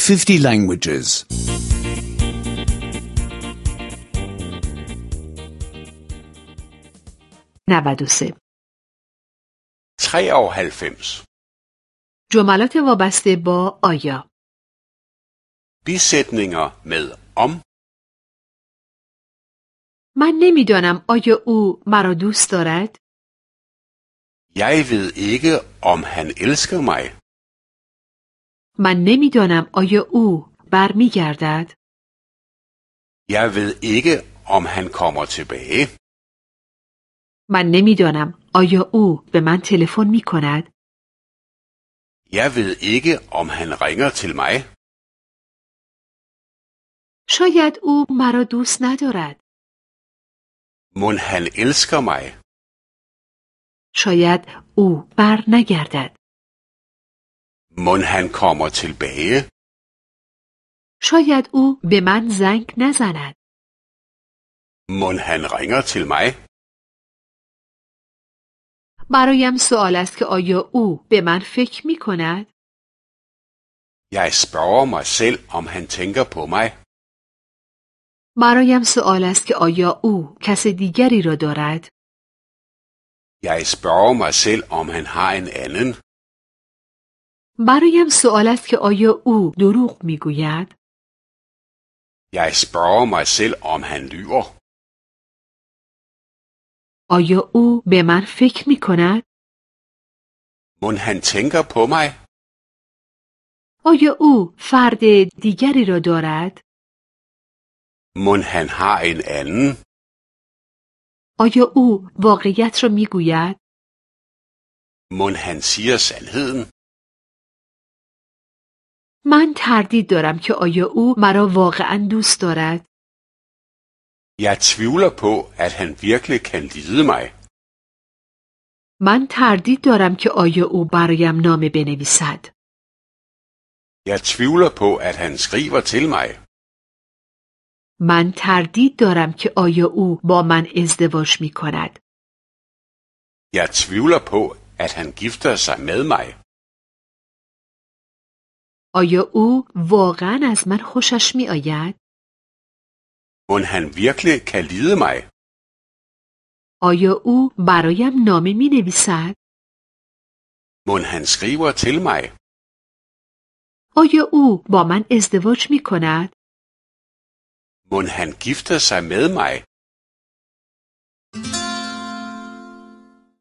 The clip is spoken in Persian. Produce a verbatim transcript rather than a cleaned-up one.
fifty languages. نود و سه. treoghalvfems. جملات وابسته با آیا. Bisætninger med om. من نمیدانم آیا او مرا دوست دارد؟ Jeg ved ikke, om han elsker mig. من نمیدانم آیا او برمیگردد؟ Jeg ved ikke, om han kommer tilbage. من نمیدانم آیا او به من تلفن می کند؟ Jeg ved ikke, om han ringer til mig. شاید او مرا دوست ندارد. Mon han elsker mig. شاید او بر نگردد. Mon han kommer tilbage. شاید او به من زنگ نزند. Mon han ringer til mig. برایم سوال است که آیا او به من فکر می کند؟ Jeg spørger mig selv, om han tænker på mig. برایم سوال است که آیا او کس دیگری را دارد؟ Jeg spørger mig selv, om han har en anden. برایم سوال است که آیا او دروغ می گوید؟ Jeg spørger mig selv, om han lyver. آیا او به من فکر می کند؟ Mon han tænker på mig. آیا او فرد دیگری را دارد؟ Mon han har en anden. آیا او واقعیت را می گوید؟ Mon han siger sandheden. من تردید دارم که آیا او مرا واقعا دوست دارد؟ Jeg tvivler på, at han virkelig kan lide mig. من تردید دارم که آیا او برایم نامه بنویسد. Jeg tvivler på, at han skriver til mig. من تردید دارم که آیا او با من ازدواج می کند. Jeg tvivler på, at han gifter sig med mig. آیا او واقعا از من خوشش می آید؟ Mon han virkelig kan lide mig. آیا او برایم نامه می نویسد؟ Mon han skriver til mig. آیا او با من ازدواج می کند؟ Mon han gifter sig med mig.